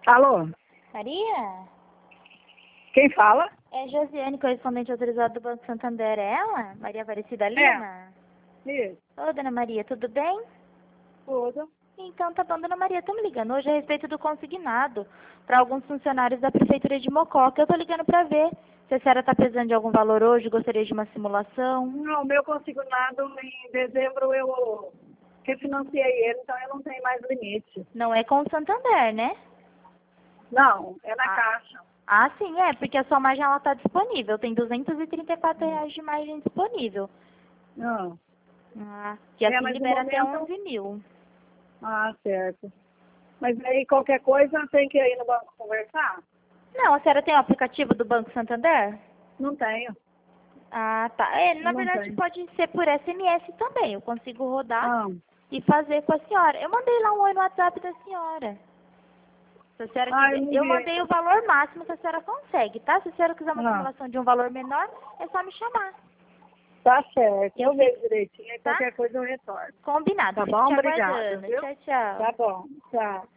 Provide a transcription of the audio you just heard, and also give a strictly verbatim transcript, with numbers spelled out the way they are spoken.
Alô? Maria? Quem fala? É Josiane, correspondente autorizado do Banco Santander. É ela? Maria Aparecida Lima? É. Isso. Ô, dona Maria, tudo bem? Tudo. Então tá bom, dona Maria. Estamos ligando hoje a respeito do consignado para alguns funcionários da Prefeitura de Mococa. Eu tô ligando para ver se a senhora tá precisando de algum valor hoje, gostaria de uma simulação. Não, o meu consignado em dezembro eu refinanciei ele, então eu não tenho mais limite. Não é com o Santander, né? Não, é na Ah. caixa. Ah, sim, é, porque a sua margem ela tá disponível. Tem duzentos e trinta e quatro reais de margem disponível. Não. Ah, que É, assim mas no libera até momento... onze mil. Ah, certo. Mas aí qualquer coisa tem que ir no banco conversar? Não, a senhora tem o aplicativo do Banco Santander? Não tenho. Ah, tá. É, na Não verdade tenho. pode ser por S M S também. Eu consigo rodar Ah, e fazer com a senhora. Eu mandei lá um oi no WhatsApp da senhora. Se a senhora ah eu quiser. não Eu vi mandei o ainda. valor máximo que a senhora consegue, tá? Se a senhora quiser uma Ah, simulação de um valor menor, é só me chamar, tá certo. Eu Eu vejo direitinho, aí tá? qualquer coisa eu retorno. Combinado. Tá Fico bom? te Obrigada, aguardando. viu? Tchau, tchau. Tá bom. Tchau.